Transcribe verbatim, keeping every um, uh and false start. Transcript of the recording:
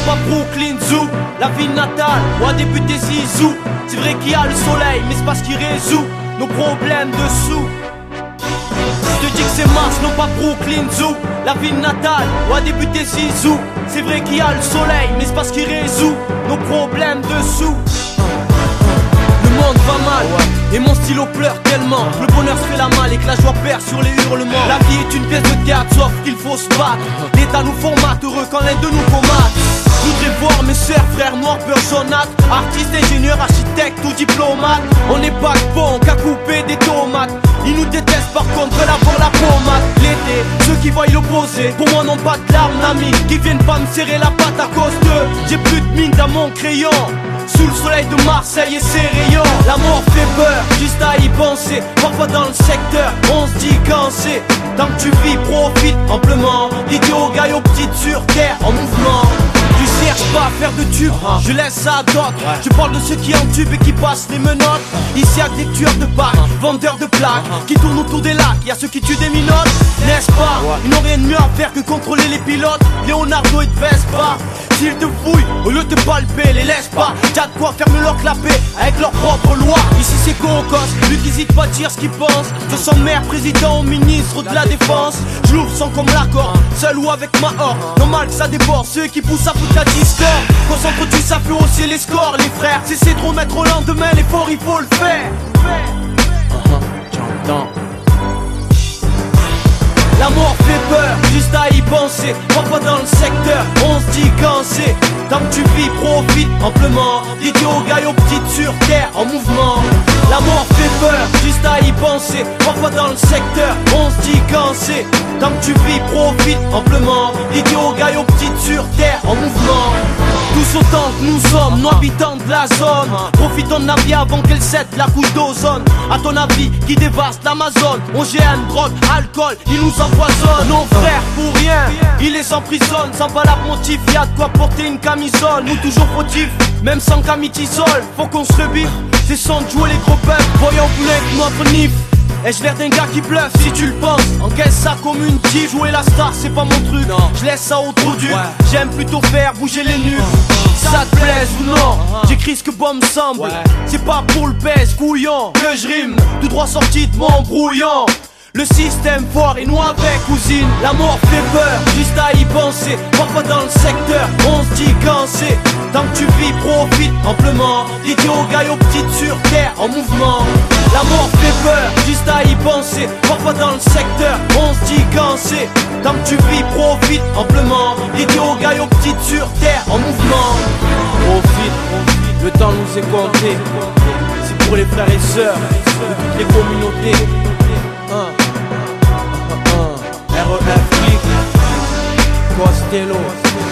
pas Brooklyn Zoo, la ville natale, où a débuté Zizou. C'est vrai qu'il y a le soleil, mais c'est pas ce qui résout nos problèmes de sous. Je te dis que c'est Mars, non pas Brooklyn Zoo, la ville natale, où a débuté Zizou. C'est vrai qu'il y a le soleil, mais c'est pas ce qui résout nos problèmes de sous. Le monde va mal, et mon stylo pleure tellement. Le bonheur se fait la malle et que la joie perd sur les hurlements. La vie est une pièce de théâtre, sauf qu'il faut se battre. L'État nous formate, heureux quand l'aide de nous commate. Je voudrais voir mes sœurs, frères noirs, peur jaunâtre. Artistes, ingénieurs, architectes ou diplomates. On n'est pas bon qu'à couper des tomates. Ils nous détestent par contre, veulent avoir la pommade. L'été, ceux qui voient l'opposé, pour moi n'ont pas de larmes d'amis. Qui viennent pas me serrer la patte à cause d'eux. J'ai plus de mine dans mon crayon. Sous le soleil de Marseille et ses rayons. La mort fait peur, juste à y penser. Parfois dans le secteur, on se dit quand c'est. Tant que tu vis, profite amplement. Idiot, gars, aux petites sur terre, en mouvement. Tu cherches pas à faire de tube, je laisse ça à d'autres. Je parle de ceux qui entubent et qui passent les menottes. Ici y'a des tueurs de bacs, vendeurs de plaques, qui tournent autour des lacs, y'a ceux qui tuent des minottes. N'est-ce pas, ils n'ont rien de mieux à faire que contrôler les pilotes. Leonardo et te Vespa, s'ils te fouillent, au lieu de te palper, les laisse pas. T'as de quoi fermer leur clapet avec leur propre loi. Ici c'est Cocos, lui qui hésite pas à dire ce qu'il pense. De son maire, président ou ministre de la défense. Je l'ouvre sans comme l'accord, seul ou avec ma horde. Normal que ça déborde, ceux qui poussent à foutre la discorde. Concentre-tu, ça fait hausser les scores, les frères. Cessez de remettre au lendemain, l'effort il faut le faire. J'entends. La mort fait peur, juste à y penser. Parfois dans le secteur, on se dit quand c'est. Tant que tu vis, profite amplement. Idiot, gars, aux petites sur terre, en mouvement. La mort fait peur, juste à y penser. Parfois dans le secteur, on se dit quand c'est. Tant que tu vis, profite amplement. Idiot, gars, aux petites sur terre, en mouvement. Tous autant que nous sommes, nous habitants de la zone. Profitons de la vie avant qu'elle cède la couche d'ozone. À ton avis, qui dévaste l'Amazon. O G M, drogue, alcool, ils nous empoisonnent. Nos frères pour rien, ils les emprisonnent. Sans valable motif, y'a de quoi porter une camisole. Nous toujours fautifs, même sans camitisol. Faut qu'on se rebiffe, c'est sans jouer les gros peuples. Voyons plus que notre nif. Ai-je l'air d'un gars qui bluffe si tu le penses? Encaisse ça comme une tige. Jouer la star c'est pas mon truc, je laisse ça au trou dur. J'aime plutôt faire bouger les nuls. Ça te plaise ou non, j'écris ce que bon me semble. C'est pas pour le pèse couillon que je rime, tout droit sorti de mon brouillon. Le système fort et nous avec cousine. La mort fait peur, juste à y penser. Parfois dans le secteur, on se dit quand c'est. Tant que tu vis, profite amplement. Idiot, gars, aux petites sur terre, en mouvement. La mort fait peur, juste à y penser. Parfois dans le secteur, on se dit quand c'est. Tant que tu vis, profite amplement. Idiot, gars, aux petites sur terre, en mouvement. Profite, profite, le temps nous est compté. C'est pour les frères et sœurs de toutes les communautés. Un, un, un, R E F, Costello.